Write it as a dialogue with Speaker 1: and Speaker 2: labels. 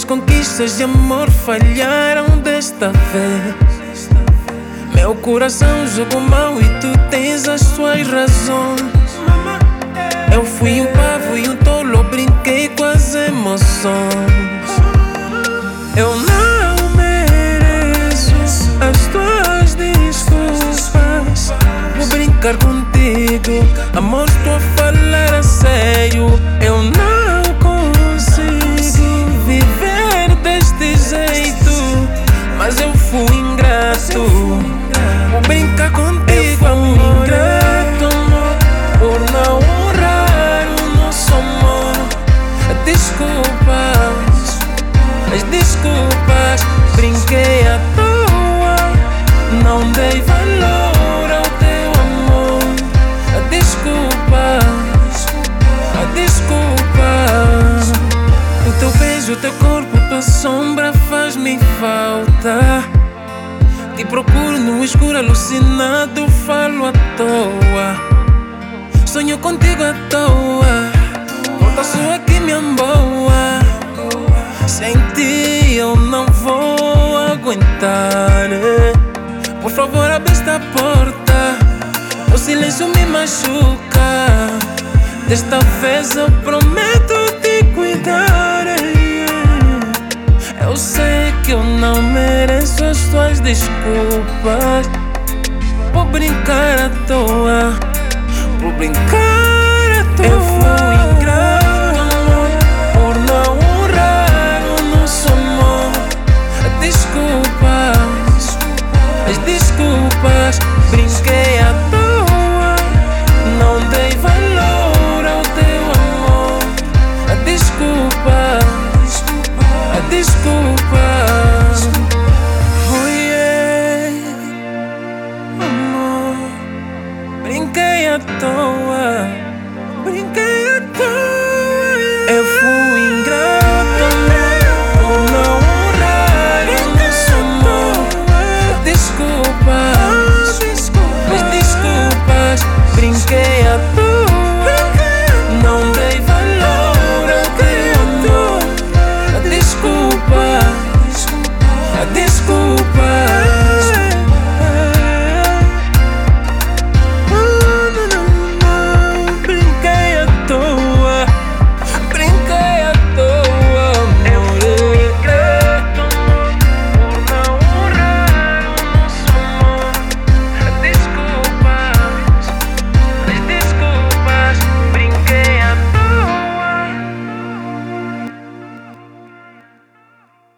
Speaker 1: conquistas de amor falharam desta vez. Meu coração jogou mal e tu tens as suas razões. Eu fui um pavo e um tolo, brinquei com as emoções. Eu não mereço as tuas desculpas. Vou brincar contigo, amor, estou a falar a sério. Eu não consigo viver deste jeito, mas eu fui ingrato. Vou brincar contigo, amor, ingrato, amor, por não honrar o nosso amor. Desculpas, as desculpas, brinquei à toa, não dei valor ao teu amor. Desculpas, desculpas. O teu beijo, o teu corpo, tua sombra faz-me falta. Te procuro no escuro alucinado, falo à toa. Sonho contigo à toa, volta sua que me amboa. Sem ti eu não vou aguentar. Por favor, abre esta porta, o silêncio me machuca. Desta vez eu prometo te cuidar. Eu sei que eu não mereço as tuas desculpas. Vou brincar à toa, vou brincar à toa. Eu fui ingrato, amor, por não honrar o nosso amor. Desculpas, as desculpas, brinquei